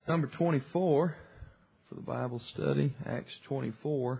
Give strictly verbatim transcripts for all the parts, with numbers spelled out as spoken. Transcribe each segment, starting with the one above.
Number twenty-four for the Bible study, Acts twenty-four.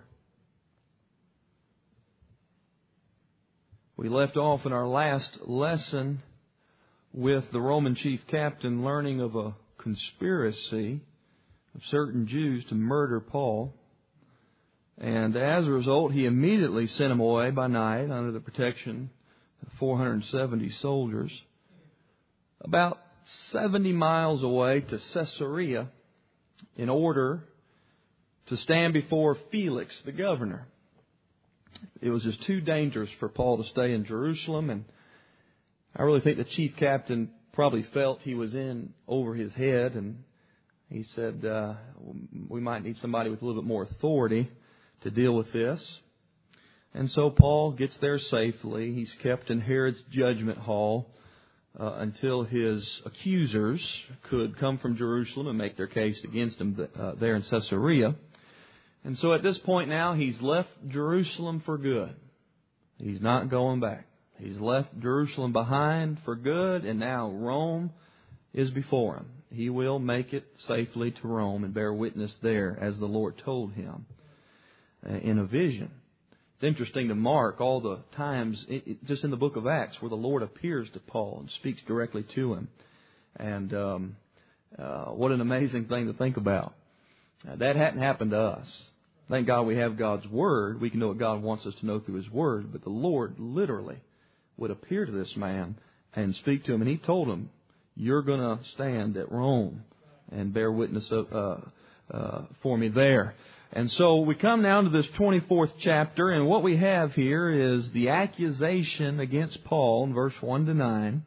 We left off in our last lesson with the Roman chief captain learning of a conspiracy of certain Jews to murder Paul. And as a result, he immediately sent him away by night under the protection of four hundred seventy soldiers, about seventy miles away to Caesarea, in order to stand before Felix, the governor. It was just too dangerous for Paul to stay in Jerusalem, and I really think the chief captain probably felt he was in over his head, and he said, uh, we might need somebody with a little bit more authority to deal with this. And so Paul gets there safely. He's kept in Herod's judgment hall uh, until his accusers could come from Jerusalem and make their case against him uh, there in Caesarea. And so at this point now, he's left Jerusalem for good. He's not going back. He's left Jerusalem behind for good, and now Rome is before him. He will make it safely to Rome and bear witness there, as the Lord told him in a vision. It's interesting to mark all the times, just in the book of Acts, where the Lord appears to Paul and speaks directly to him. And um, uh, what an amazing thing to think about. Now, that hadn't happened to us. Thank God we have God's Word. We can know what God wants us to know through His Word. But the Lord literally would appear to this man and speak to him. And He told him, you're going to stand at Rome and bear witness of, uh, uh, for me there. And so we come now to this twenty-fourth chapter. And what we have here is the accusation against Paul in verse one to nine.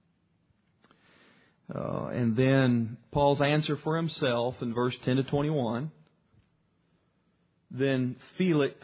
Uh, and then Paul's answer for himself in verse ten to twenty-one. Then Felix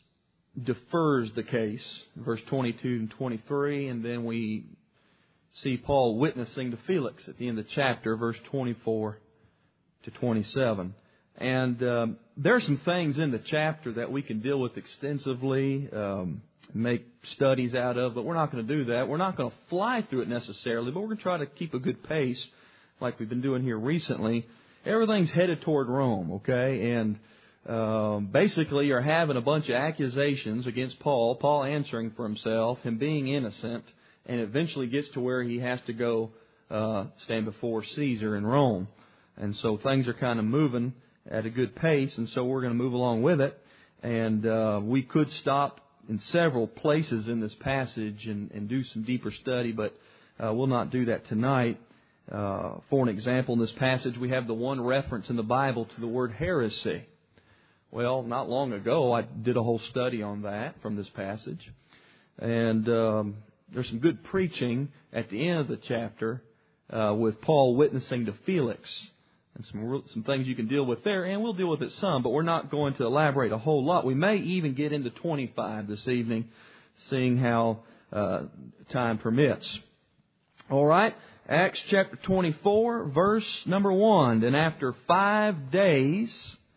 defers the case, verse twenty-two and twenty-three, and then we see Paul witnessing to Felix at the end of the chapter, verse twenty-four to twenty-seven. And um, there are some things in the chapter that we can deal with extensively, um, make studies out of, but we're not going to do that. We're not going to fly through it necessarily, but we're going to try to keep a good pace like we've been doing here recently. Everything's headed toward Rome, okay? And Um, basically, you're having a bunch of accusations against Paul, Paul answering for himself, him being innocent, and eventually gets to where he has to go uh, stand before Caesar in Rome. And so things are kind of moving at a good pace, and so we're going to move along with it. And uh, we could stop in several places in this passage and, and do some deeper study, but uh, we'll not do that tonight. Uh, for an example, in this passage, we have the one reference in the Bible to the word heresy. Well, not long ago, I did a whole study on that from this passage. And um, there's some good preaching at the end of the chapter uh, with Paul witnessing to Felix. And some some things you can deal with there. And we'll deal with it some, but we're not going to elaborate a whole lot. We may even get into twenty-five this evening, seeing how uh, time permits. All right, Acts chapter twenty-four, verse number one. And after five days...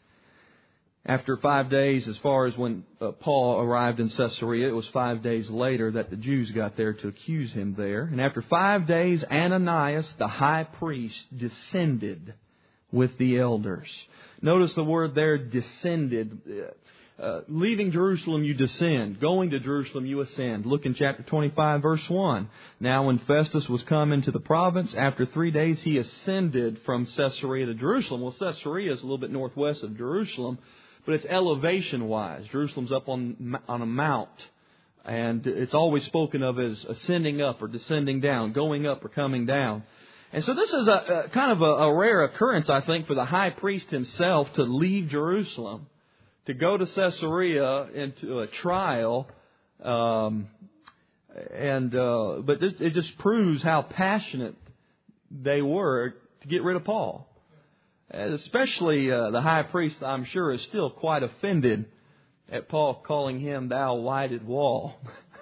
After five days, as far as when uh, Paul arrived in Caesarea, it was five days later that the Jews got there to accuse him there. And after five days, Ananias, the high priest, descended with the elders. Notice the word there, descended. Uh, leaving Jerusalem, you descend. Going to Jerusalem, you ascend. Look in chapter twenty-five, verse one. Now when Festus was come into the province, after three days he ascended from Caesarea to Jerusalem. Well, Caesarea is a little bit northwest of Jerusalem, but it's elevation-wise. Jerusalem's up on on a mount, and it's always spoken of as ascending up or descending down, going up or coming down. And so this is a, a kind of a, a rare occurrence, I think, for the high priest himself to leave Jerusalem, to go to Caesarea into a trial, um, and uh, but it, it just proves how passionate they were to get rid of Paul. Especially uh, the high priest, I'm sure, is still quite offended at Paul calling him thou whited wall.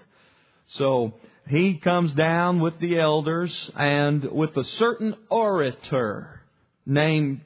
So he comes down with the elders and with a certain orator named,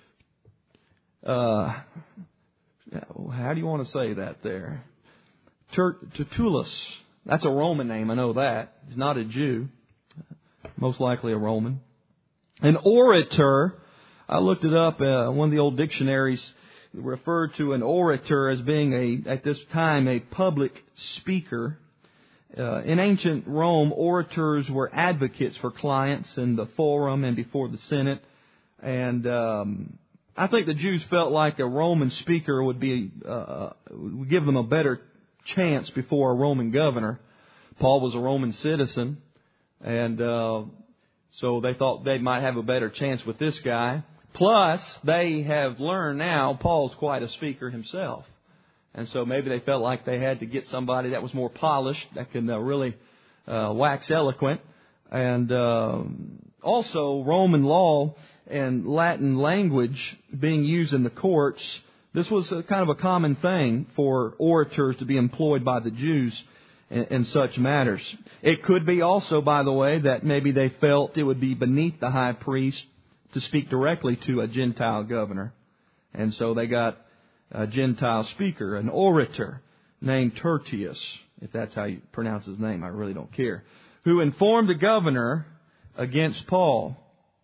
uh, how do you want to say that there? Tertullus. That's a Roman name, I know that. He's not a Jew. Most likely a Roman. An orator I looked it up. Uh, one of the old dictionaries referred to an orator as being a, at this time, a public speaker. Uh, in ancient Rome, orators were advocates for clients in the forum and before the Senate. And um, I think the Jews felt like a Roman speaker would be uh, would give them a better chance before a Roman governor. Paul was a Roman citizen, and uh, so they thought they might have a better chance with this guy. Plus, they have learned now Paul's quite a speaker himself. And so maybe they felt like they had to get somebody that was more polished, that can uh, really uh, wax eloquent. And uh, also, Roman law and Latin language being used in the courts, this was a kind of a common thing for orators to be employed by the Jews in, in such matters. It could be also, by the way, that maybe they felt it would be beneath the high priest to speak directly to a Gentile governor. And so they got a Gentile speaker, an orator named Tertius, if that's how you pronounce his name, I really don't care, who informed the governor against Paul.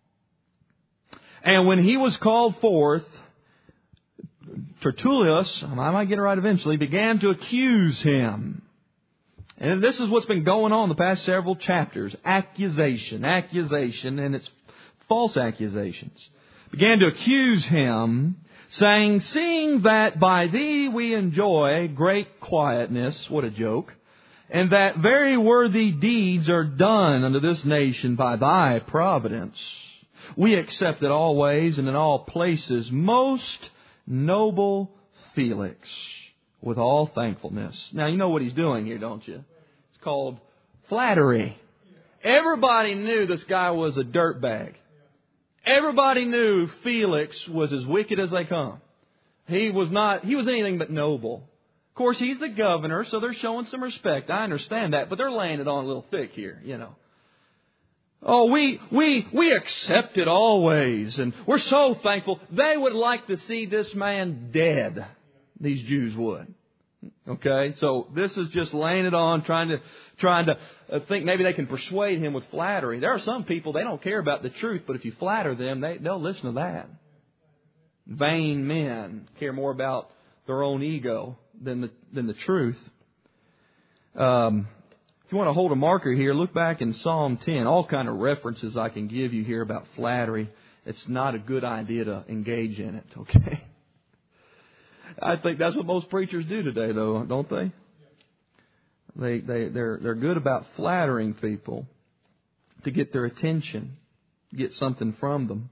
And when he was called forth, Tertullus, I might get it right eventually, began to accuse him. And this is what's been going on the past several chapters. Accusation, accusation, and it's false accusations. Began to accuse him, saying, seeing that by thee we enjoy great quietness, what a joke, and that very worthy deeds are done unto this nation by thy providence, we accept it always and in all places, most noble Felix, with all thankfulness. Now, you know what he's doing here, don't you? It's called flattery. Everybody knew this guy was a dirtbag. Everybody knew Felix was as wicked as they come. He was not, he was anything but noble. Of course, he's the governor, so they're showing some respect. I understand that, but they're laying it on a little thick here, you know. Oh, we, we, we accept it always, and we're so thankful. They would like to see this man dead. These Jews would. Okay, so this is just laying it on, trying to trying to think maybe they can persuade him with flattery. There are some people, they don't care about the truth, but if you flatter them, they, they'll listen to that. Vain men care more about their own ego than the than the truth. Um, if you want to hold a marker here, look back in Psalm ten. All kind of references I can give you here about flattery. It's not a good idea to engage in it, okay? I think that's what most preachers do today, though, don't they? They they they're they're good about flattering people to get their attention, get something from them.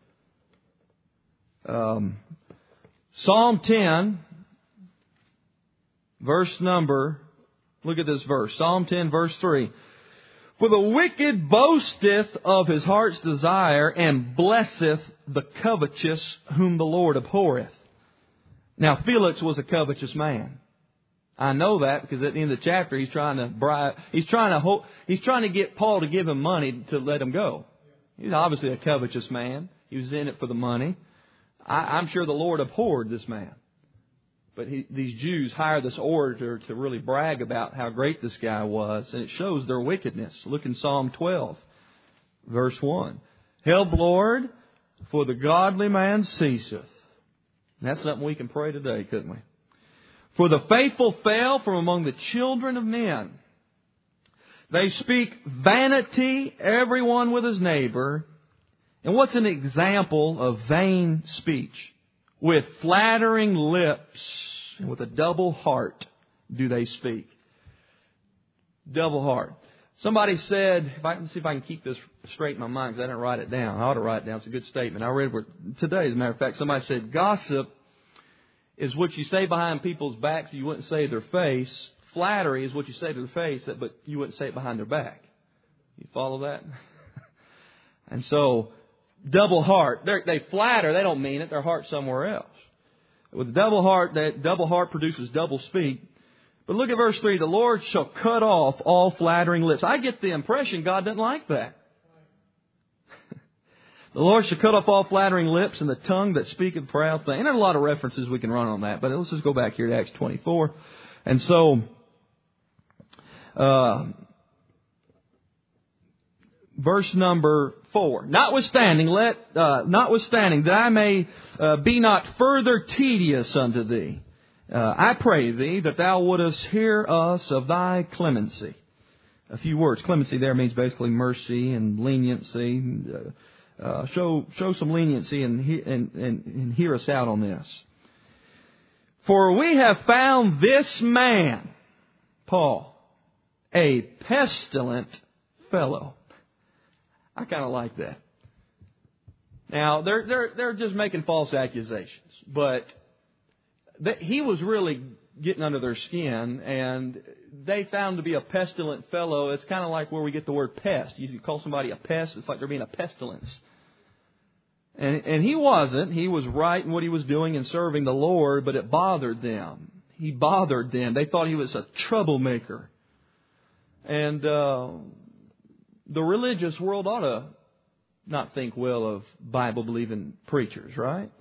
Um, Psalm ten, verse number. Look at this verse. Psalm ten, verse three. For the wicked boasteth of his heart's desire, and blesseth the covetous whom the Lord abhorreth. Now, Felix was a covetous man. I know that because at the end of the chapter, he's trying to bribe, he's trying to hope, he's trying to get Paul to give him money to let him go. He's obviously a covetous man. He was in it for the money. I, I'm sure the Lord abhorred this man. But he, these Jews hired this orator to really brag about how great this guy was, and it shows their wickedness. Look in Psalm twelve, verse one. Help, Lord, for the godly man ceaseth. And that's something we can pray today, couldn't we? For the faithful fell from among the children of men. They speak vanity, everyone with his neighbor. And what's an example of vain speech? With flattering lips and with a double heart do they speak. Double heart. Somebody said, if I can see if I can keep this straight in my mind because I didn't write it down. I ought to write it down. It's a good statement. I read it today, as a matter of fact. Somebody said, gossip is what you say behind people's backs you wouldn't say to their face. Flattery is what you say to their face, but you wouldn't say it behind their back. You follow that? And so, double heart. They're, they flatter. They don't mean it. Their heart's somewhere else. With a double heart, that double heart produces double speak. But look at verse three. The Lord shall cut off all flattering lips. I get the impression God doesn't like that. The Lord shall cut off all flattering lips and the tongue that speaketh proud things. And there's a lot of references we can run on that. But let's just go back here to Acts twenty-four. And so, uh, verse number four. Notwithstanding, let uh, notwithstanding that I may uh, be not further tedious unto thee, uh, I pray thee that thou wouldest hear us of thy clemency. A few words. Clemency there means basically mercy and leniency. Uh, uh, show show some leniency and, he, and, and, and hear us out on this. For we have found this man, Paul, a pestilent fellow. I kind of like that. Now, they're they're they're just making false accusations, but they, he was really getting under their skin, and they found to be a pestilent fellow. It's kind of like where we get the word pest. You call somebody a pest, it's like they're being a pestilence. And and he wasn't. He was right in what he was doing and serving the Lord, but it bothered them. He bothered them. They thought he was a troublemaker. And uh, the religious world ought to not think well of Bible-believing preachers, right?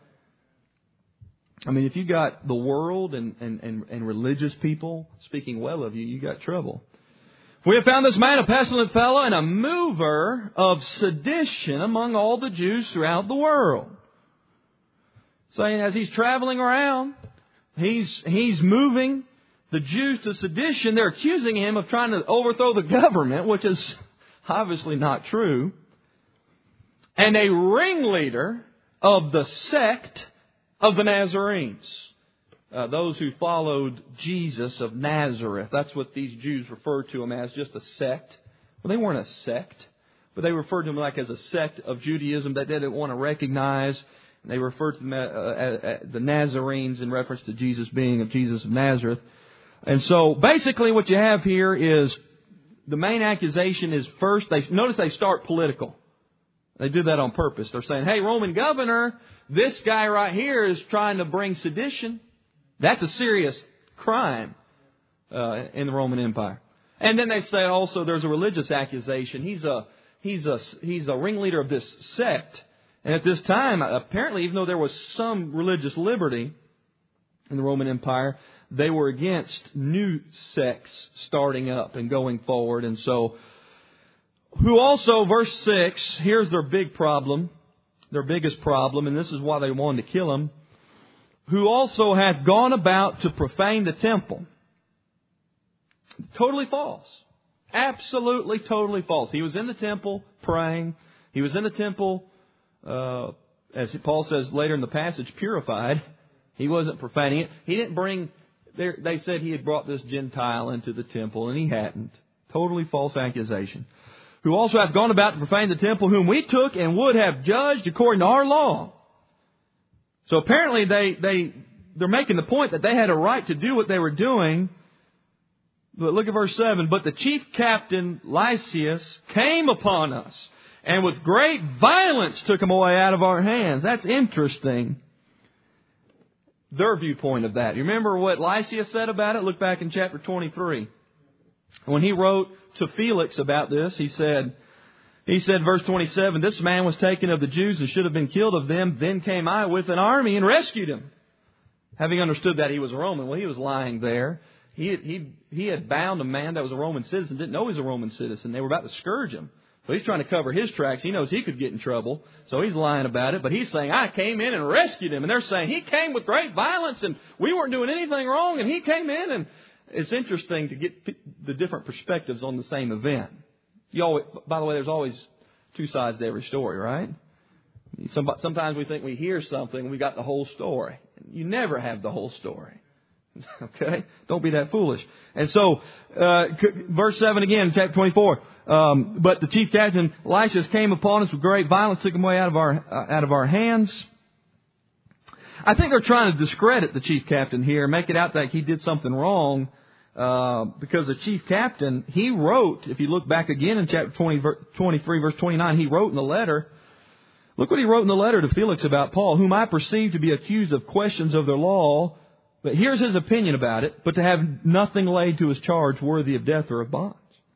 I mean, if you got the world and, and, and, and religious people speaking well of you, you got trouble. We have found this man a pestilent fellow and a mover of sedition among all the Jews throughout the world. Saying as he's traveling around, he's he's moving the Jews to sedition. They're accusing him of trying to overthrow the government, which is obviously not true. And a ringleader of the sect of the Nazarenes. Uh, those who followed Jesus of Nazareth. That's what these Jews referred to him as, just a sect. Well, they weren't a sect, but they referred to him like as a sect of Judaism that they didn't want to recognize. And they referred to them as, uh, as the Nazarenes in reference to Jesus being of Jesus of Nazareth. And so basically what you have here is the main accusation is first, they notice they start political. They do that on purpose. They're saying, hey, Roman governor, this guy right here is trying to bring sedition. That's a serious crime uh, in the Roman Empire. And then they say also there's a religious accusation. He's a he's a he's a ringleader of this sect. And at this time, apparently, even though there was some religious liberty in the Roman Empire, they were against new sects starting up and going forward. And so, who also, verse six, here's their big problem, their biggest problem, and this is why they wanted to kill him. Who also hath gone about to profane the temple. Totally false. Absolutely, totally false. He was in the temple praying. He was in the temple, uh, as Paul says later in the passage, purified. He wasn't profaning it. He didn't bring, they said he had brought this Gentile into the temple, and he hadn't. Totally false accusation. Who also hath gone about to profane the temple, whom we took and would have judged according to our law. So apparently they, they, they're making the point that they had a right to do what they were doing. But look at verse seven. But the chief captain, Lysias, came upon us, and with great violence took him away out of our hands. That's interesting. Their viewpoint of that. You remember what Lysias said about it? Look back in chapter twenty-three. When he wrote to Felix about this, he said... He said, verse twenty-seven, this man was taken of the Jews and should have been killed of them. Then came I with an army and rescued him. Having understood that he was a Roman. Well, he was lying there. He had, he, he had bound a man that was a Roman citizen, didn't know he was a Roman citizen. They were about to scourge him. So he's trying to cover his tracks. He knows he could get in trouble. So he's lying about it. But he's saying, I came in and rescued him. And they're saying, he came with great violence and we weren't doing anything wrong. And he came in. And it's interesting to get the different perspectives on the same event. You always, by the way, there's always two sides to every story, right? Sometimes we think we hear something and we got the whole story. You never have the whole story. Okay? Don't be that foolish. And so, uh, verse seven again, chapter twenty-four. Um, but the chief captain, Lysias, came upon us with great violence, took him away out of our, uh, out of our hands. I think they're trying to discredit the chief captain here, make it out like he did something wrong. Uh, because the chief captain, he wrote, if you look back again in chapter twenty, twenty-three, verse twenty-nine, he wrote in the letter, look what he wrote in the letter to Felix about Paul, whom I perceive to be accused of questions of their law, but here's his opinion about it, but to have nothing laid to his charge worthy of death or of bonds.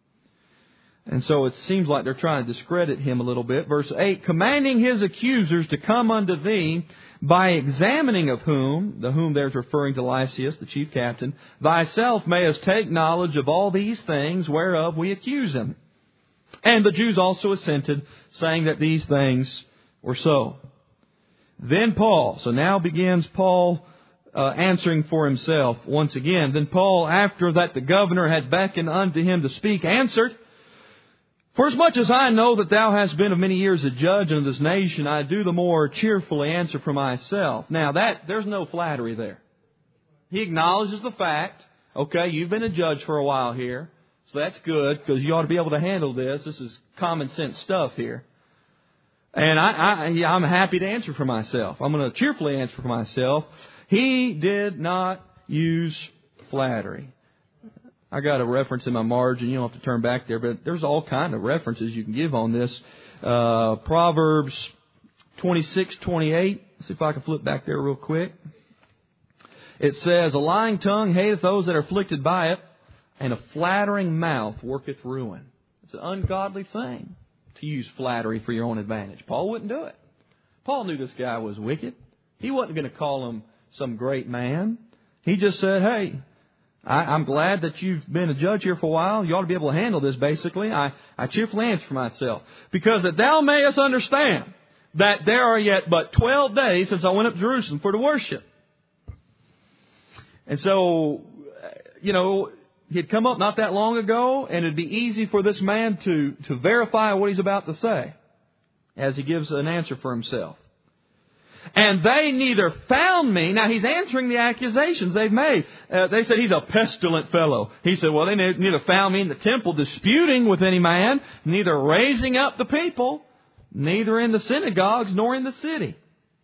And so it seems like they're trying to discredit him a little bit. Verse eight, commanding his accusers to come unto thee, by examining of whom, the whom there's referring to Lysias, the chief captain, thyself mayest take knowledge of all these things whereof we accuse him. And the Jews also assented, saying that these things were so. Then Paul, so now begins Paul uh, answering for himself once again. Then Paul, after that the governor had beckoned unto him to speak, answered, For as much as I know that thou hast been of many years a judge in this nation, I do the more cheerfully answer for myself. Now that, there's no flattery there. He acknowledges the fact, okay, you've been a judge for a while here, so that's good, because you ought to be able to handle this. This is common sense stuff here. And I, I, yeah, I'm happy to answer for myself. I'm going to cheerfully answer for myself. He did not use flattery. I got a reference in my margin. You don't have to turn back there, but there's all kind of references you can give on this. Uh, Proverbs twenty-six twenty-eight. Let's see if I can flip back there real quick. It says, A lying tongue hateth those that are afflicted by it, and a flattering mouth worketh ruin. It's an ungodly thing to use flattery for your own advantage. Paul wouldn't do it. Paul knew this guy was wicked. He wasn't going to call him some great man. He just said, hey, I, I'm glad that you've been a judge here for a while. You ought to be able to handle this, basically. I, I cheerfully answer for myself. Because that thou mayest understand that there are yet but twelve days since I went up to Jerusalem for to worship. And so, you know, he'd come up not that long ago, and it'd be easy for this man to, to verify what he's about to say as he gives an answer for himself. And they neither found me. Now, he's answering the accusations they've made. Uh, they said he's a pestilent fellow. He said, well, they neither found me in the temple disputing with any man, neither raising up the people, neither in the synagogues nor in the city.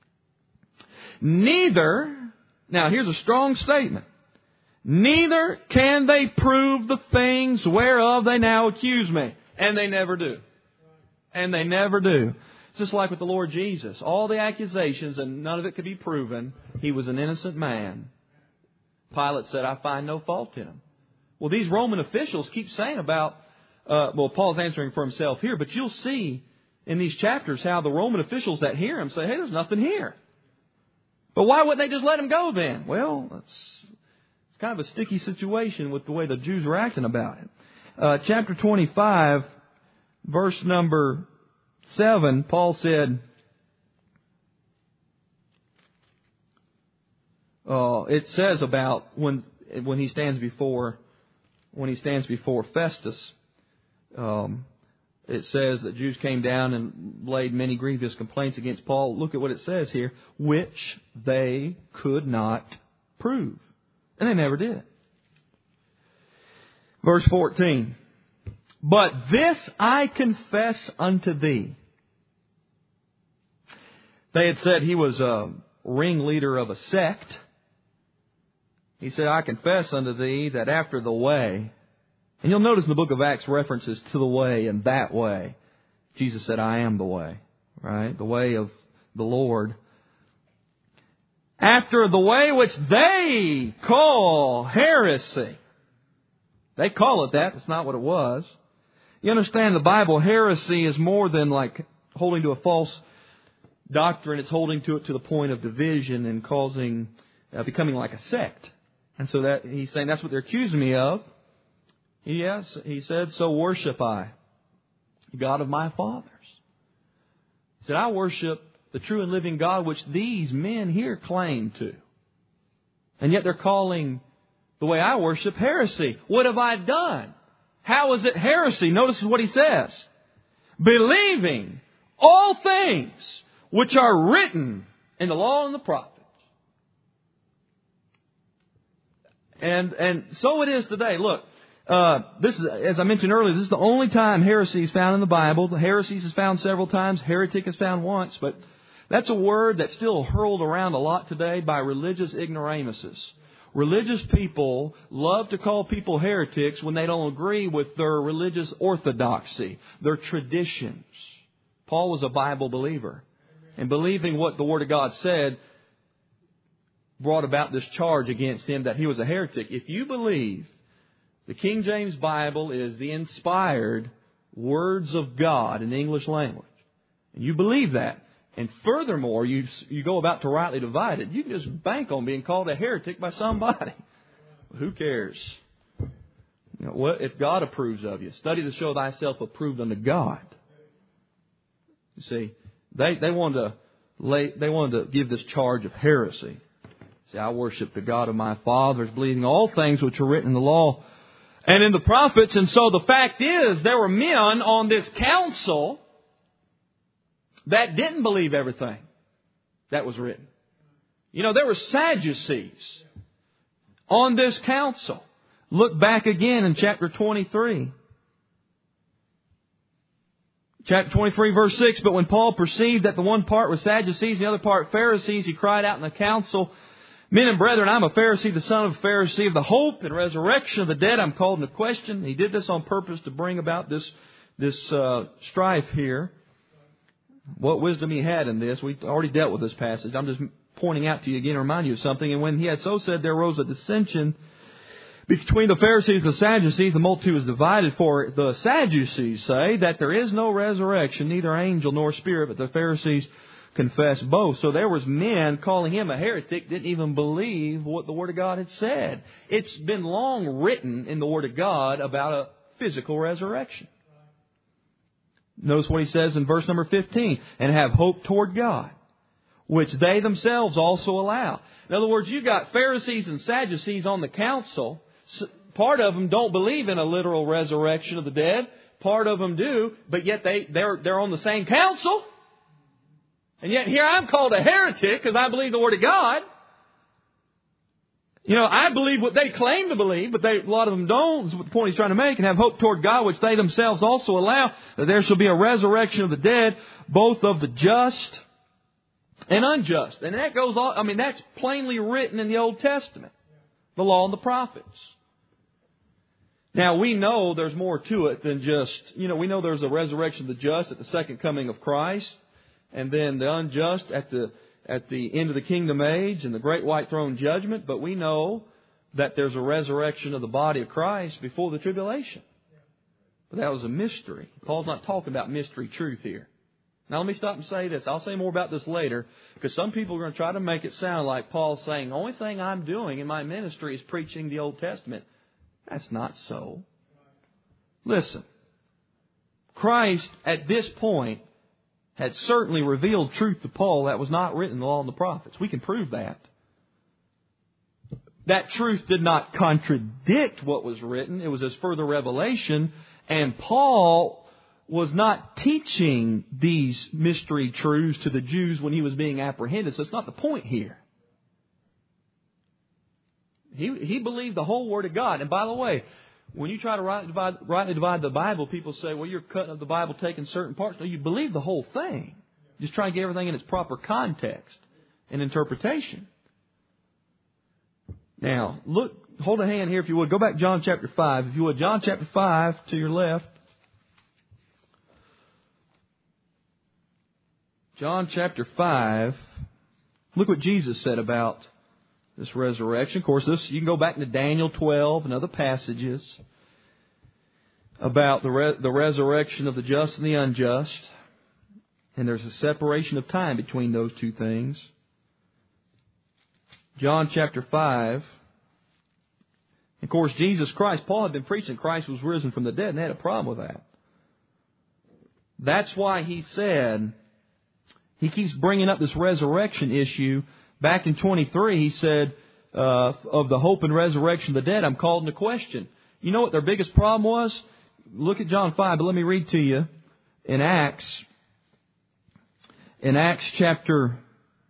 Neither, now here's a strong statement, neither can they prove the things whereof they now accuse me. And they never do. And they never do. Just like with the Lord Jesus. All the accusations, and none of it could be proven. He was an innocent man. Pilate said, I find no fault in him. Well, these Roman officials keep saying about, uh, well, Paul's answering for himself here, but you'll see in these chapters how the Roman officials that hear him say, hey, there's nothing here. But why wouldn't they just let him go then? Well, it's, it's kind of a sticky situation with the way the Jews were acting about it. Uh, chapter twenty-five, verse number seven, Paul said, uh, it says about when when he stands before when he stands before Festus, um, it says that Jews came down and laid many grievous complaints against Paul. Look at what it says here, which they could not prove. And they never did. Verse fourteen. But this I confess unto thee. They had said he was a ringleader of a sect. He said, I confess unto thee that after the way, and you'll notice in the book of Acts references to the way and that way. Jesus said, I am the way, right? The way of the Lord. After the way which they call heresy. They call it that. That's not what it was. You understand the Bible, heresy is more than like holding to a false doctrine. It's holding to it to the point of division and causing, uh, becoming like a sect. And so that he's saying that's what they're accusing me of. Yes, he said, so worship I, the God of my fathers. He said, I worship the true and living God, which these men here claim to. And yet they're calling the way I worship heresy. What have I done? How is it heresy? Notice what he says. Believing all things which are written in the law and the prophets. And and so it is today. Look, uh, this is, as I mentioned earlier, this is the only time heresy is found in the Bible. The heresies is found several times. Heretic is found once. But that's a word that's still hurled around a lot today by religious ignoramuses. Religious people love to call people heretics when they don't agree with their religious orthodoxy, their traditions. Paul was a Bible believer. And believing what the Word of God said brought about this charge against him that he was a heretic. If you believe the King James Bible is the inspired words of God in the English language, and you believe that, and furthermore, you you go about to rightly divide it, you can just bank on being called a heretic by somebody. Who cares? You know, what if God approves of you? Study to show thyself approved unto God. You see, they they wanted to lay, they wanted to give this charge of heresy. See, I worship the God of my fathers, believing all things which are written in the law and in the prophets. And so the fact is, there were men on this council that didn't believe everything that was written. You know, there were Sadducees on this council. Look back again in chapter twenty-three. Chapter twenty-three, verse six. But when Paul perceived that the one part was Sadducees, the other part Pharisees, he cried out in the council, Men and brethren, I'm a Pharisee, the son of a Pharisee, of the hope and resurrection of the dead. I'm called into question. He did this on purpose to bring about this, this uh, strife here. What wisdom he had in this. We already dealt with this passage. I'm just pointing out to you again to remind you of something. And when he had so said, there arose a dissension between the Pharisees and the Sadducees. The multitude was divided. For the Sadducees say that there is no resurrection, neither angel nor spirit, but the Pharisees confess both. So there was men calling him a heretic, didn't even believe what the Word of God had said. It's been long written in the Word of God about a physical resurrection. Notice what he says in verse number fifteen. And have hope toward God, which they themselves also allow. In other words, you've got Pharisees and Sadducees on the council. Part of them don't believe in a literal resurrection of the dead. Part of them do, but yet they, they're, they're on the same council. And yet here I'm called a heretic because I believe the Word of God. You know, I believe what they claim to believe, but they, a lot of them don't. Is what the point he's trying to make. And have hope toward God, which they themselves also allow, that there shall be a resurrection of the dead, both of the just and unjust. And that goes on. I mean, that's plainly written in the Old Testament, the law and the prophets. Now, we know there's more to it than just, you know, we know there's a resurrection of the just at the second coming of Christ, and then the unjust at the at the end of the kingdom age and the great white throne judgment. But we know that there's a resurrection of the body of Christ before the tribulation. But that was a mystery. Paul's not talking about mystery truth here. Now let me stop and say this. I'll say more about this later, because some people are going to try to make it sound like Paul's saying, the only thing I'm doing in my ministry is preaching the Old Testament. That's not so. Listen. Christ, at this point, had certainly revealed truth to Paul that was not written in the law and the prophets. We can prove that. That truth did not contradict what was written. It was as further revelation. And Paul was not teaching these mystery truths to the Jews when he was being apprehended. So it's not the point here. He, he believed the whole Word of God. And by the way, when you try to rightly divide, rightly divide the Bible, people say, well, you're cutting up the Bible, taking certain parts. No, you believe the whole thing. Just try to get everything in its proper context and interpretation. Now, look, hold a hand here if you would. Go back to John chapter five. If you would, John chapter five to your left. John chapter five. Look what Jesus said about this resurrection. Of course, this you can go back to Daniel twelve and other passages about the re- the resurrection of the just and the unjust. And there's a separation of time between those two things. John chapter five. Of course, Jesus Christ, Paul had been preaching Christ was risen from the dead, and they had a problem with that. That's why he said, he keeps bringing up this resurrection issue. Back in twenty-three, he said, uh, of the hope and resurrection of the dead, I'm called into question. You know what their biggest problem was? Look at John five, but let me read to you in Acts. In Acts chapter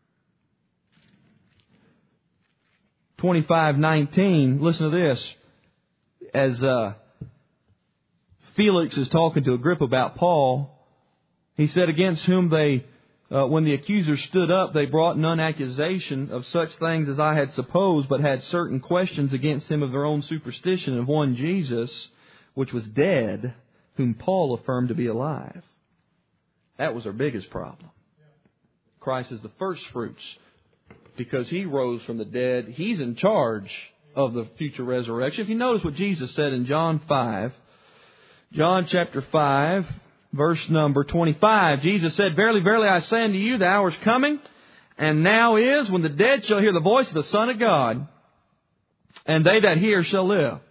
twenty-five nineteen, listen to this. As uh, Felix is talking to Agrippa about Paul, he said, against whom they, uh, when the accusers stood up, they brought none accusation of such things as I had supposed, but had certain questions against him of their own superstition, of one Jesus, which was dead, whom Paul affirmed to be alive. That was our biggest problem. Christ is the first fruits. Because He rose from the dead, He's in charge of the future resurrection. If you notice what Jesus said in John five, John chapter five, verse number twenty-five, Jesus said, Verily, verily, I say unto you, the hour is coming, and now is, when the dead shall hear the voice of the Son of God, and they that hear shall live.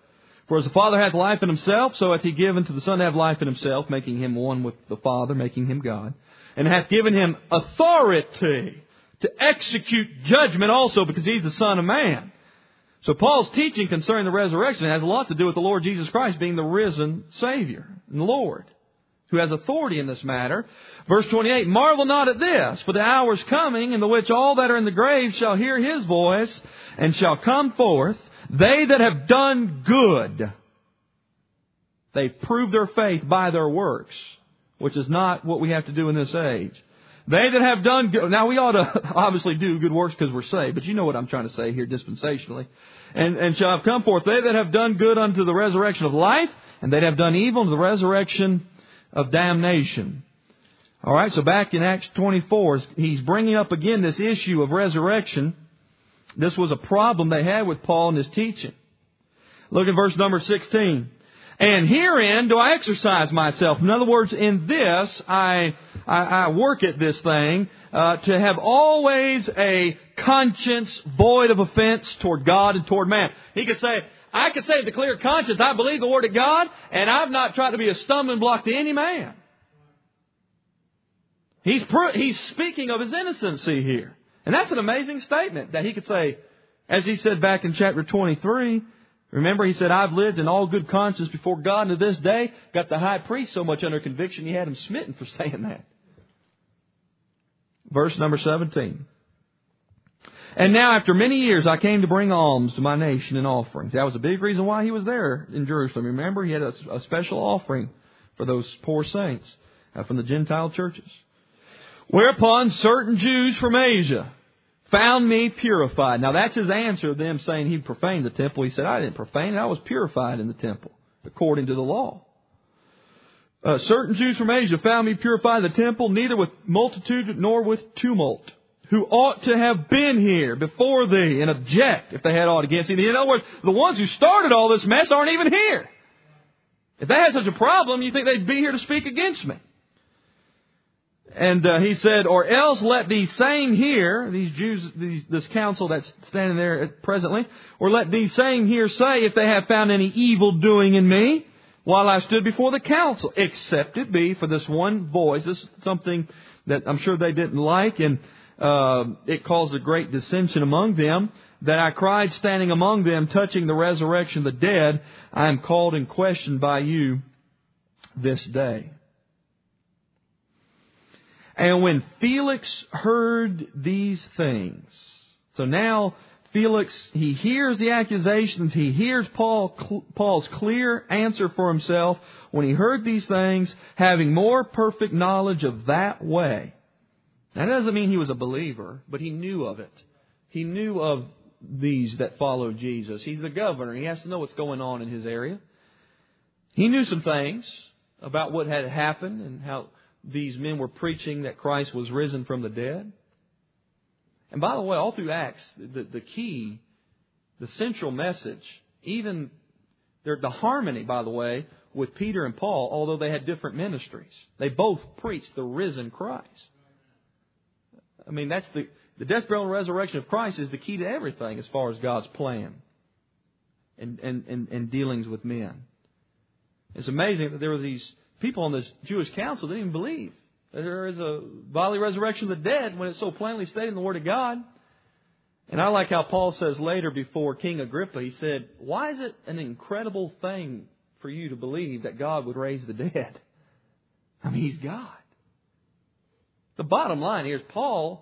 For as the Father hath life in Himself, so hath He given to the Son to have life in Himself, making Him one with the Father, making Him God. And hath given Him authority to execute judgment also, because He's the Son of Man. So Paul's teaching concerning the resurrection has a lot to do with the Lord Jesus Christ being the risen Savior and Lord, who has authority in this matter. Verse twenty-eight, marvel not at this, for the hour is coming in the which all that are in the grave shall hear His voice, and shall come forth, they that have done good. They prove their faith by their works, which is not what we have to do in this age. They that have done good. Now, we ought to obviously do good works because we're saved, but you know what I'm trying to say here dispensationally. And, and shall have come forth, they that have done good unto the resurrection of life, and they that have done evil unto the resurrection of damnation. All right, so back in Acts twenty-four, he's bringing up again this issue of resurrection. This was a problem they had with Paul and his teaching. Look at verse number sixteen. And herein do I exercise myself. In other words, in this, I I, I work at this thing uh, to have always a conscience void of offense toward God and toward man. He could say, I could say with a clear conscience, I believe the Word of God, and I've not tried to be a stumbling block to any man. He's pro- he's speaking of his innocency here. And that's an amazing statement that he could say, as he said back in chapter twenty-three, remember he said, I've lived in all good conscience before God, and to this day got the high priest so much under conviction he had him smitten for saying that. Verse number seventeen. And now after many years I came to bring alms to my nation and offerings. That was a big reason why he was there in Jerusalem. Remember, he had a, a special offering for those poor saints uh, from the Gentile churches. Whereupon certain Jews from Asia found me purified. Now that's his answer to them saying he profaned the temple. He said, I didn't profane it. I was purified in the temple according to the law. Uh, certain Jews from Asia found me purified in the temple, neither with multitude nor with tumult, who ought to have been here before thee and object if they had aught against thee. In other words, the ones who started all this mess aren't even here. If they had such a problem, you think they'd be here to speak against me. And uh, he said, or else let these same here, these Jews, these, this council that's standing there presently, or let these same here say, if they have found any evil doing in me, while I stood before the council, except it be for this one voice. This is something that I'm sure they didn't like, and uh, it caused a great dissension among them, that I cried standing among them, touching the resurrection of the dead, I am called and questioned by you this day. And when Felix heard these things, so now Felix, he hears the accusations, he hears Paul, Paul's clear answer for himself. When he heard these things, having more perfect knowledge of that way. That doesn't mean he was a believer, but he knew of it. He knew of these that followed Jesus. He's the governor. He has to know what's going on in his area. He knew some things about what had happened and how these men were preaching that Christ was risen from the dead. And by the way, all through Acts, the, the key, the central message, even the harmony, by the way, with Peter and Paul, although they had different ministries, they both preached the risen Christ. I mean, that's the, the death, burial, and resurrection of Christ is the key to everything as far as God's plan and, and, and, and dealings with men. It's amazing that there were these people on this Jewish council that didn't even believe that there is a bodily resurrection of the dead when it's so plainly stated in the Word of God. And I like how Paul says later before King Agrippa, he said, why is it an incredible thing for you to believe that God would raise the dead? I mean, He's God. The bottom line here is Paul,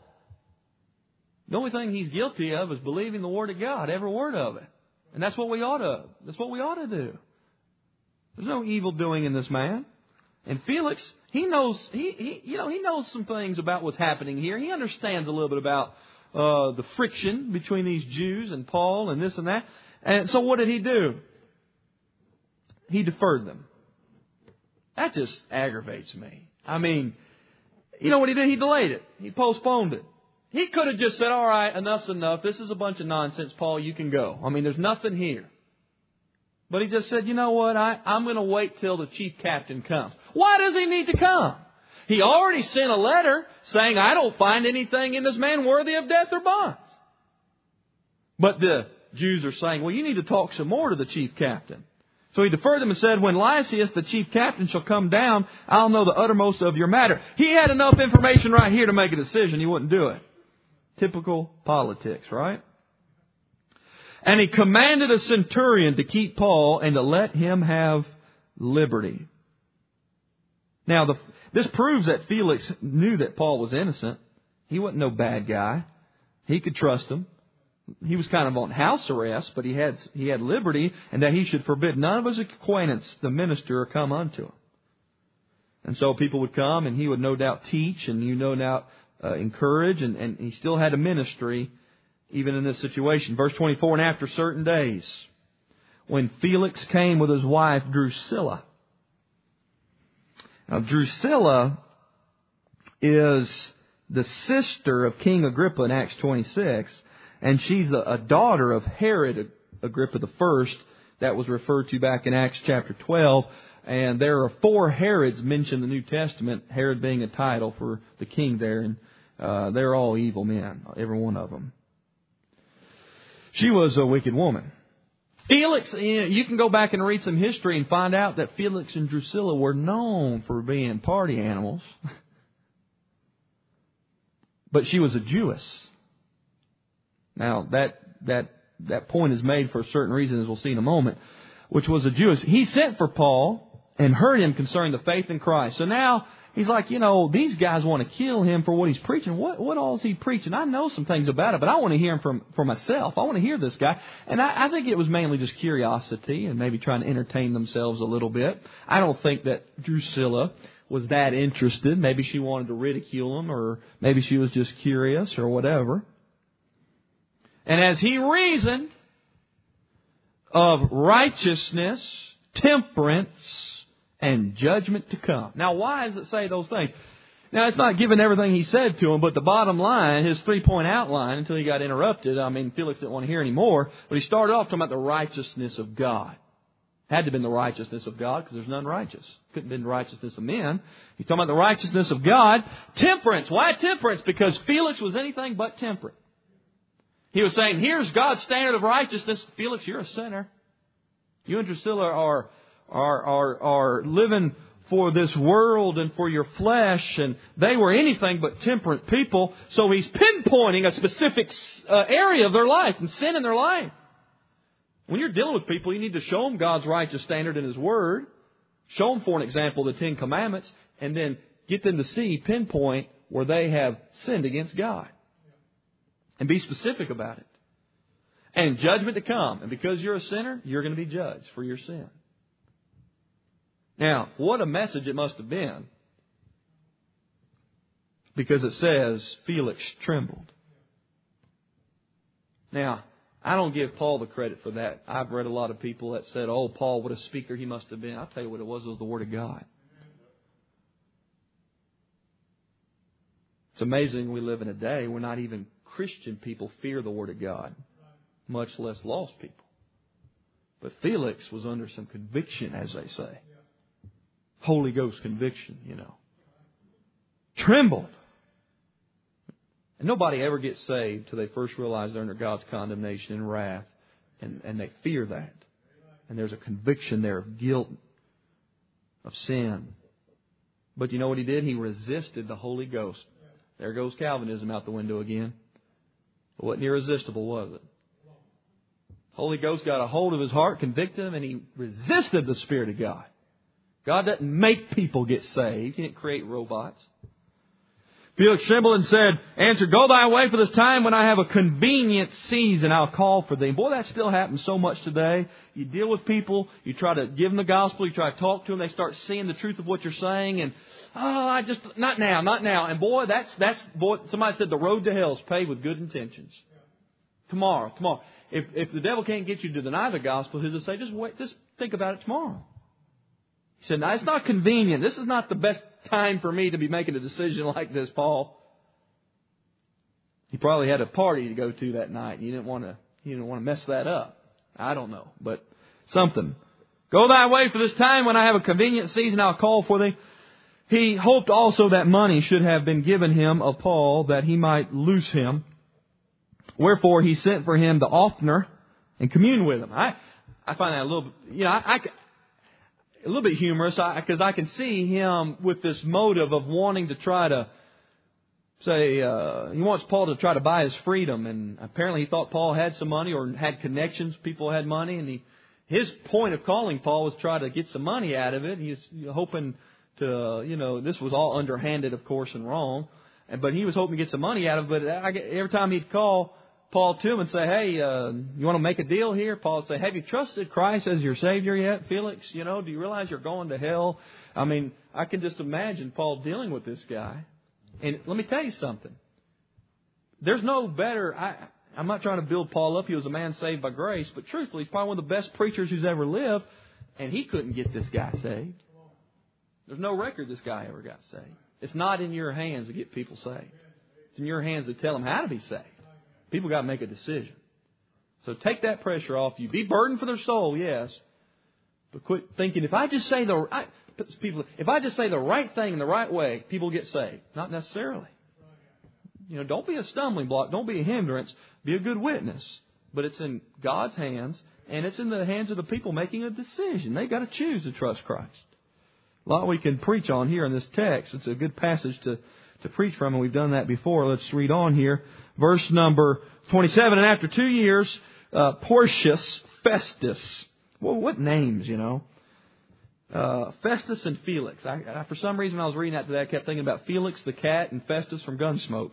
the only thing he's guilty of is believing the Word of God, every word of it. And that's what we ought to, that's what we ought to do. There's no evil doing in this man. And Felix, he knows, he, he, you know, he knows some things about what's happening here. He understands a little bit about uh, the friction between these Jews and Paul and this and that. And so what did he do? He deferred them. That just aggravates me. I mean, you know what he did? He delayed it. He postponed it. He could have just said, all right, enough's enough. This is a bunch of nonsense, Paul. You can go. I mean, there's nothing here. But he just said, you know what, I, I'm going to wait till the chief captain comes. Why does he need to come? He already sent a letter saying, I don't find anything in this man worthy of death or bonds. But the Jews are saying, well, you need to talk some more to the chief captain. So he deferred them and said, when Lysias, the chief captain, shall come down, I'll know the uttermost of your matter. He had enough information right here to make a decision. He wouldn't do it. Typical politics, right? And he commanded a centurion to keep Paul and to let him have liberty. Now, the, this proves that Felix knew that Paul was innocent. He wasn't no bad guy. He could trust him. He was kind of on house arrest, but he had he had liberty, and that he should forbid none of his acquaintance the minister or come unto him. And so people would come, and he would no doubt teach, and you no doubt uh, encourage, and, and he still had a ministry even in this situation. Verse twenty-four, and after certain days, when Felix came with his wife Drusilla. Now, Drusilla is the sister of King Agrippa in Acts twenty-six. And she's a, a daughter of Herod Agrippa the First that was referred to back in Acts chapter twelve. And there are four Herods mentioned in the New Testament, Herod being a title for the king there. And uh, they're all evil men, every one of them. She was a wicked woman. Felix, you can go back and read some history and find out that Felix and Drusilla were known for being party animals. But she was a Jewess. Now, that that that point is made for a certain reason, as we'll see in a moment, which was a Jewess. He sent for Paul and heard him concerning the faith in Christ. So now he's like, you know, these guys want to kill him for what he's preaching. What what all is he preaching? I know some things about it, but I want to hear him from for myself. I want to hear this guy. And I, I think it was mainly just curiosity and maybe trying to entertain themselves a little bit. I don't think that Drusilla was that interested. Maybe she wanted to ridicule him, or maybe she was just curious or whatever. And as he reasoned of righteousness, temperance, and judgment to come. Now, why does it say those things? Now, it's not giving everything he said to him, but the bottom line, his three-point outline, until he got interrupted, I mean, Felix didn't want to hear anymore, but he started off talking about the righteousness of God. Had to have been the righteousness of God, because there's none righteous. Couldn't have been the righteousness of men. He's talking about the righteousness of God. Temperance. Why temperance? Because Felix was anything but temperate. He was saying, here's God's standard of righteousness. Felix, you're a sinner. You and Drusilla are, are, are, are living for this world and for your flesh. And they were anything but temperate people. So he's pinpointing a specific uh, area of their life and sin in their life. When you're dealing with people, you need to show them God's righteous standard in His Word. Show them, for an example, the Ten Commandments. And then get them to see, pinpoint where they have sinned against God. And be specific about it. And judgment to come. And because you're a sinner, you're going to be judged for your sin. Now, what a message it must have been. Because it says, Felix trembled. Now, I don't give Paul the credit for that. I've read a lot of people that said, oh, Paul, what a speaker he must have been. I'll tell you what it was. It was the Word of God. It's amazing we live in a day where not even Christian people fear the Word of God, much less lost people. But Felix was under some conviction, as they say. Holy Ghost conviction, you know. Trembled. And nobody ever gets saved till they first realize they're under God's condemnation and wrath. And, and they fear that. And there's a conviction there of guilt, of sin. But you know what he did? He resisted the Holy Ghost. There goes Calvinism out the window again. It wasn't irresistible, was it? Holy Ghost got a hold of his heart, convicted him, and he resisted the Spirit of God. God doesn't make people get saved. He didn't create robots. Felix trembled and said, answer, go thy way, for this time when I have a convenient season, I'll call for thee. Boy, that still happens so much today. You deal with people, you try to give them the gospel, you try to talk to them, they start seeing the truth of what you're saying, and, oh, I just, not now, not now. And boy, that's, that's, boy, somebody said the road to hell is paved with good intentions. Tomorrow, tomorrow. If, if the devil can't get you to deny the gospel, he'll just say, just wait, just think about it tomorrow. He said, now, it's not convenient. This is not the best time for me to be making a decision like this, Paul. He probably had a party to go to that night, and he didn't want to, he didn't want to mess that up. I don't know, but something. Go thy way, for this time when I have a convenient season, I'll call for thee. He hoped also that money should have been given him of Paul, that he might loose him. Wherefore he sent for him the oftener and communed with him. I, I find that a little, you know, I, I, a little bit humorous, because I, I can see him with this motive of wanting to try to say, uh, he wants Paul to try to buy his freedom. And apparently he thought Paul had some money or had connections. People had money. And he, his point of calling Paul was try to get some money out of it. He was hoping to, you know, this was all underhanded, of course, and wrong. But he was hoping to get some money out of it. But I, every time he'd call Paul to him and say, hey, uh, you want to make a deal here? Paul would say, have you trusted Christ as your Savior yet, Felix? You know, do you realize you're going to hell? I mean, I can just imagine Paul dealing with this guy. And let me tell you something. There's no better... I, I'm not trying to build Paul up. He was a man saved by grace. But truthfully, he's probably one of the best preachers who's ever lived. And he couldn't get this guy saved. There's no record this guy ever got saved. It's not in your hands to get people saved. It's in your hands to tell them how to be saved. People got to make a decision. So take that pressure off you. Be burdened for their soul, yes. But quit thinking, if I just say the... I, people, if I just say the right thing in the right way, people get saved. Not necessarily. You know, don't be a stumbling block. Don't be a hindrance. Be a good witness. But it's in God's hands, and it's in the hands of the people making a decision. They've got to choose to trust Christ. A lot we can preach on here in this text. It's a good passage to, to preach from, and we've done that before. Let's read on here. Verse number twenty-seven. And after two years, uh, Porcius Festus. Well, what names, you know? Uh, Festus and Felix. I, I, for some reason, when I was reading that today, I kept thinking about Felix the cat and Festus from Gunsmoke.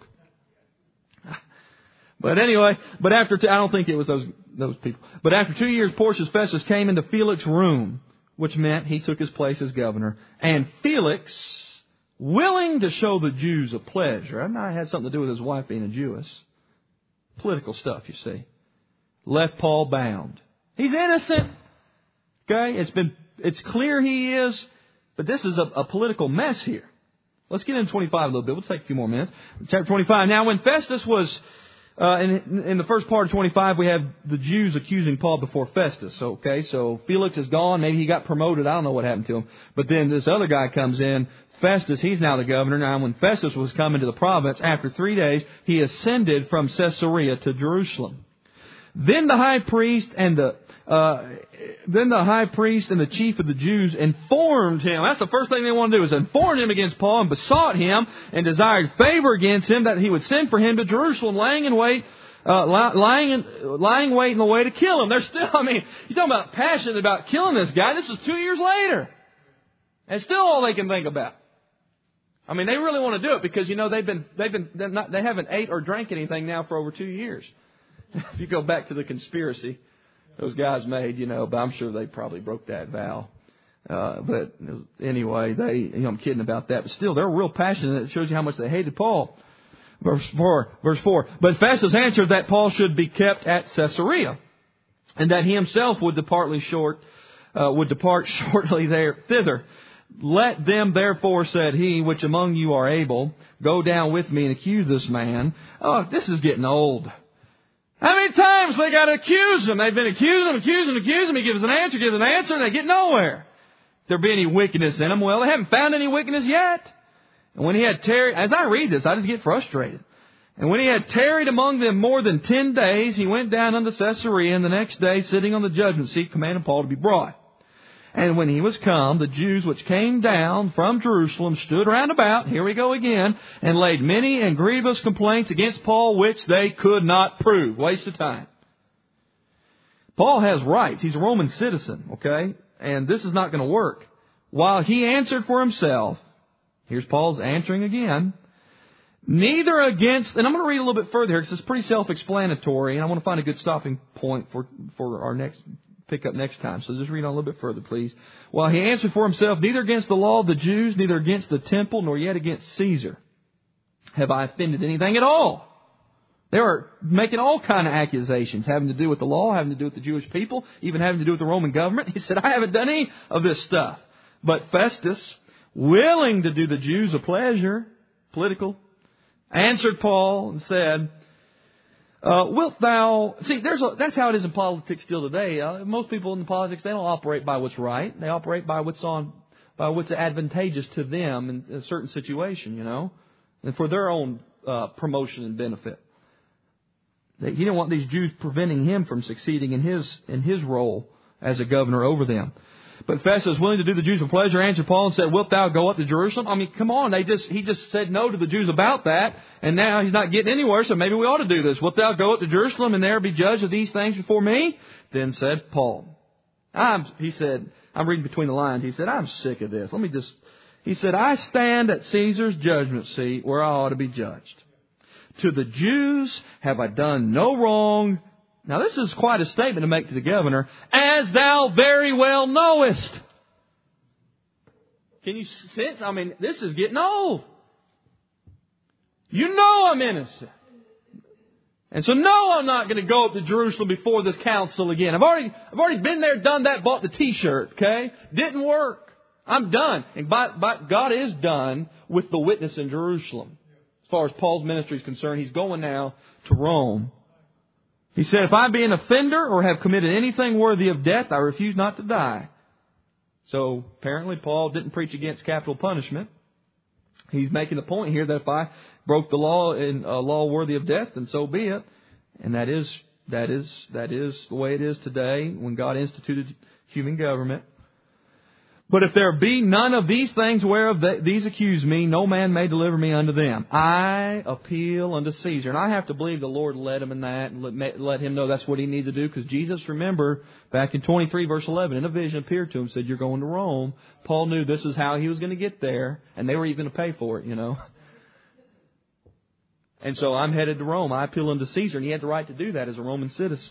But anyway, but after two, I don't think it was those those people. But after two years, Porcius Festus came into Felix's room, which meant he took his place as governor. And Felix, willing to show the Jews a pleasure, and I had something to do with his wife being a Jewess, political stuff, you see, left Paul bound. He's innocent. Okay, it's been it's clear he is, but this is a, a political mess here. Let's get into twenty-five a little bit. We'll take a few more minutes. Chapter twenty-five. Now, when Festus was uh, in, in the first part of twenty-five, we have the Jews accusing Paul before Festus. Okay, so Felix is gone. Maybe he got promoted. I don't know what happened to him. But then this other guy comes in, Festus. He's now the governor. Now, when Festus was coming to the province, after three days, he ascended from Caesarea to Jerusalem. Then the high priest and the uh, then the high priest and the chief of the Jews informed him. That's the first thing they want to do, is inform him against Paul, and besought him and desired favor against him, that he would send for him to Jerusalem, lying in wait, uh, lying in, lying wait in the way to kill him. They're still, I mean, you're talking about passionate about killing this guy. This is two years later, and still all they can think about. I mean, they really want to do it because, you know, they've been they've been they're not, they haven't ate or drank anything now for over two years. If you go back to the conspiracy those guys made, you know, but I'm sure they probably broke that vow. Uh, but anyway, they, you know, I'm kidding about that. But still, they're real passionate. It shows you how much they hated Paul. Verse four, verse four. But Festus answered that Paul should be kept at Caesarea, and that he himself would depart short, uh, would depart shortly there thither. Let them therefore, said he, which among you are able, go down with me and accuse this man. Oh, this is getting old. How many times they got to accuse him? They've been accusing him, accusing him, accusing him. He gives an answer, gives an answer, and they get nowhere. If there be any wickedness in them, well, they haven't found any wickedness yet. And when he had tarried, as I read this, I just get frustrated. And when he had tarried among them more than ten days, he went down unto Caesarea, and the next day, sitting on the judgment seat, commanded Paul to be brought. And when he was come, the Jews which came down from Jerusalem stood round about, here we go again, and laid many and grievous complaints against Paul, which they could not prove. Waste of time. Paul has rights. He's a Roman citizen, okay? And this is not going to work. While he answered for himself, here's Paul's answering again, neither against, and I'm going to read a little bit further here because it's pretty self-explanatory, and I want to find a good stopping point for, for our next pick up next time. So just read on a little bit further, please. While he answered for himself, neither against the law of the Jews, neither against the temple, nor yet against Caesar have I offended anything at all. They were making all kind of accusations having to do with the law, having to do with the Jewish people, even having to do with the Roman government. He said, I haven't done any of this stuff. But Festus, willing to do the Jews a pleasure, political, answered Paul and said, Uh, wilt thou... See, there's a, that's how it is in politics still today. Uh, most people in the politics, they don't operate by what's right. They operate by what's on, by what's advantageous to them in a certain situation, you know, and for their own uh, promotion and benefit. They, he didn't want these Jews preventing him from succeeding in his in his role as a governor over them. But Festus, willing to do the Jews a pleasure, answered Paul and said, wilt thou go up to Jerusalem? I mean, come on. They just He just said no to the Jews about that. And now he's not getting anywhere, so maybe we ought to do this. Wilt thou go up to Jerusalem and there be judged of these things before me? Then said Paul. I'm, he said, I'm reading between the lines. He said, I'm sick of this. Let me just, he said, I stand at Caesar's judgment seat where I ought to be judged. To the Jews have I done no wrong. Now this is quite a statement to make to the governor. As thou very well knowest. Can you sense? I mean, this is getting old. You know I'm innocent. And so no, I'm not going to go up to Jerusalem before this council again. I've already, I've already been there, done that, bought the t-shirt, okay? Didn't work. I'm done. And by, by, God is done with the witness in Jerusalem. As far as Paul's ministry is concerned, he's going now to Rome. He said, if I be an offender or have committed anything worthy of death, I refuse not to die. So apparently Paul didn't preach against capital punishment. He's making the point here that if I broke the law in a law worthy of death, then so be it. And that is that is that is the way it is today when God instituted human government. But if there be none of these things whereof these accuse me, no man may deliver me unto them. I appeal unto Caesar. And I have to believe the Lord led him in that and let, let him know that's what he needed to do. Because Jesus, remember, back in twenty-three verse eleven, in a vision appeared to him, said, you're going to Rome. Paul knew this is how he was going to get there. And they were even going to pay for it, you know. And so I'm headed to Rome. I appeal unto Caesar. And he had the right to do that as a Roman citizen.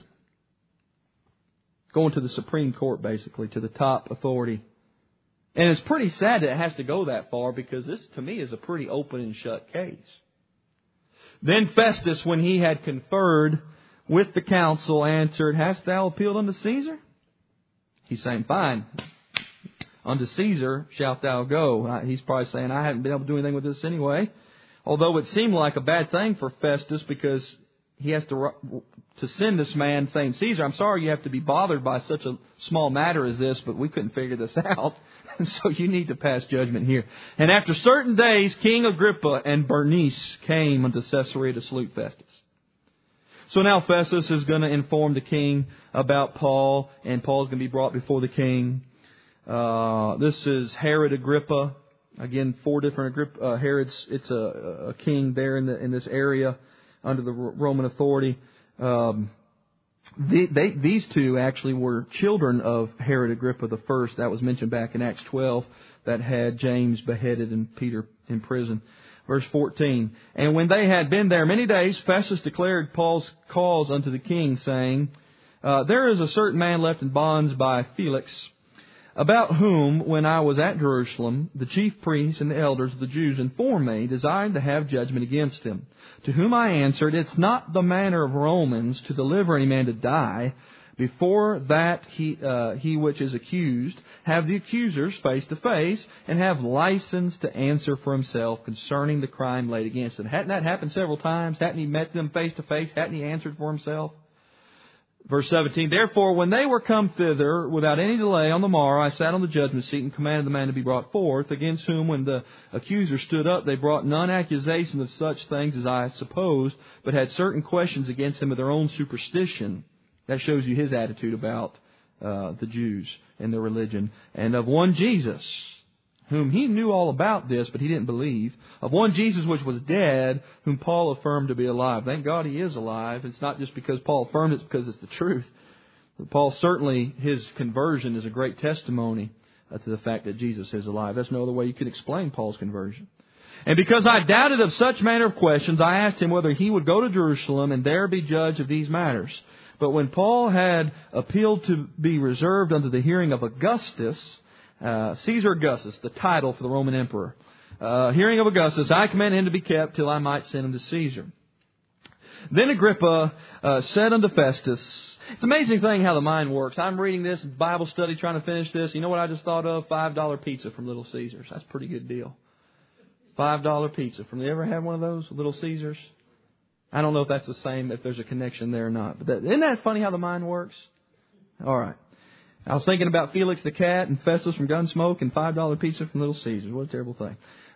Going to the Supreme Court, basically, to the top authority. And it's pretty sad that it has to go that far because this, to me, is a pretty open and shut case. Then Festus, when he had conferred with the council, answered, hast thou appealed unto Caesar? He's saying, fine. Unto Caesar shalt thou go. He's probably saying, I haven't been able to do anything with this anyway. Although it seemed like a bad thing for Festus because he has to to send this man saying, Caesar, I'm sorry you have to be bothered by such a small matter as this, but we couldn't figure this out. And so you need to pass judgment here. And after certain days, King Agrippa and Bernice came unto Caesarea to salute Festus. So now Festus is going to inform the king about Paul, and Paul's going to be brought before the king. Uh, this is Herod Agrippa. Again, four different Agrippa, uh, Herods. It's a, a king there in the in this area under the Roman authority. Um, they, they, these two actually were children of Herod Agrippa the first. That was mentioned back in Acts twelve. That had James beheaded and Peter in prison. Verse fourteen. And when they had been there many days, Festus declared Paul's cause unto the king, saying, uh, there is a certain man left in bonds by Felix, about whom, when I was at Jerusalem, the chief priests and the elders of the Jews informed me, desiring to have judgment against him. To whom I answered, it's not the manner of Romans to deliver any man to die, before that he uh, he which is accused have the accusers face to face, and have license to answer for himself concerning the crime laid against him. Hadn't that happened several times? Hadn't he met them face to face? Hadn't he answered for himself? Verse seventeen, therefore, when they were come thither, without any delay on the morrow, I sat on the judgment seat and commanded the man to be brought forth, against whom, when the accusers stood up, they brought none accusation of such things as I supposed, but had certain questions against him of their own superstition. That shows you his attitude about uh, the Jews and their religion. And of one Jesus, whom he knew all about this, but he didn't believe. Of one Jesus which was dead, whom Paul affirmed to be alive. Thank God he is alive. It's not just because Paul affirmed it, it's because it's the truth. But Paul, certainly, his conversion is a great testimony to the fact that Jesus is alive. That's no other way you could explain Paul's conversion. And because I doubted of such manner of questions, I asked him whether he would go to Jerusalem and there be judge of these matters. But when Paul had appealed to be reserved unto the hearing of Augustus, Uh, Caesar Augustus, the title for the Roman emperor. Uh, hearing of Augustus, I commanded him to be kept till I might send him to Caesar. Then Agrippa uh, said unto Festus, it's an amazing thing how the mind works. I'm reading this Bible study, trying to finish this. You know what I just thought of? five dollar pizza from Little Caesars. That's a pretty good deal. five dollar pizza. From you ever had one of those, Little Caesars? I don't know if that's the same, if there's a connection there or not. But that, isn't that funny how the mind works? All right. I was thinking about Felix the cat and Festus from Gunsmoke and five dollar pizza from Little Caesars. What a terrible thing.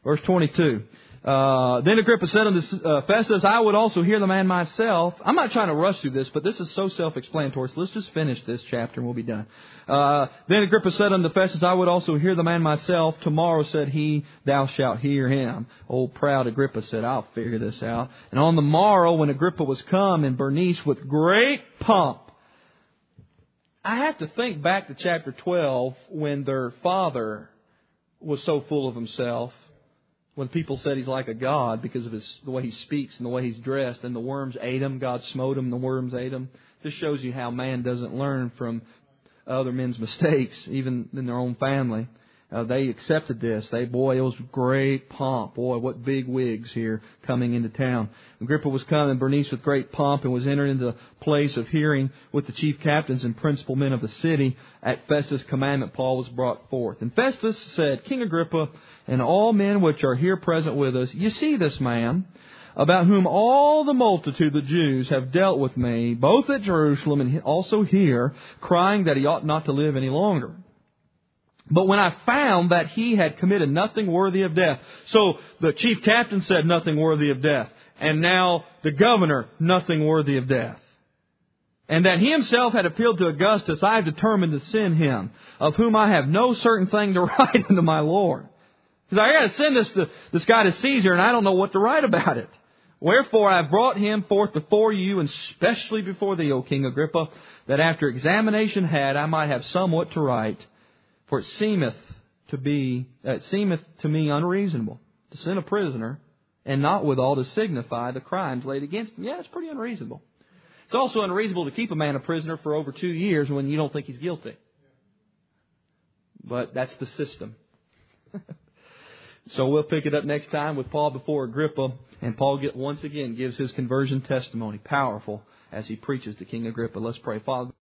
Verse twenty-two. Uh, then Agrippa said unto uh, Festus, I would also hear the man myself. I'm not trying to rush through this, but this is so self-explanatory. So let's just finish this chapter and we'll be done. Uh, then Agrippa said unto Festus, I would also hear the man myself. Tomorrow, said he, thou shalt hear him. Old proud Agrippa said, I'll figure this out. And on the morrow, when Agrippa was come, and Bernice with great pomp. I have to think back to chapter twelve when their father was so full of himself. When people said he's like a god because of his the way he speaks and the way he's dressed, and the worms ate him, God smote him, the worms ate him. This shows you how man doesn't learn from other men's mistakes, even in their own family. Uh, they accepted this. They, boy, it was great pomp. Boy, what big wigs here coming into town. Agrippa was come, and Bernice with great pomp, and was entered into the place of hearing with the chief captains and principal men of the city. At Festus' commandment, Paul was brought forth. And Festus said, King Agrippa, and all men which are here present with us, you see this man, about whom all the multitude of the Jews have dealt with me, both at Jerusalem and also here, crying that he ought not to live any longer. But when I found that he had committed nothing worthy of death. So the chief captain said nothing worthy of death. And now the governor, nothing worthy of death. And that he himself had appealed to Augustus, I have determined to send him, of whom I have no certain thing to write unto my Lord. Because I got to send this to this guy to Caesar, and I don't know what to write about it. Wherefore I have brought him forth before you, and especially before thee, O King Agrippa, that after examination had, I might have somewhat to write. For it seemeth to be, it seemeth to me unreasonable to send a prisoner, and not withal to signify the crimes laid against him. Yeah, it's pretty unreasonable. It's also unreasonable to keep a man a prisoner for over two years when you don't think he's guilty. But that's the system. So we'll pick it up next time with Paul before Agrippa, and Paul get, once again gives his conversion testimony, powerful, as he preaches to King Agrippa. Let's pray. Father.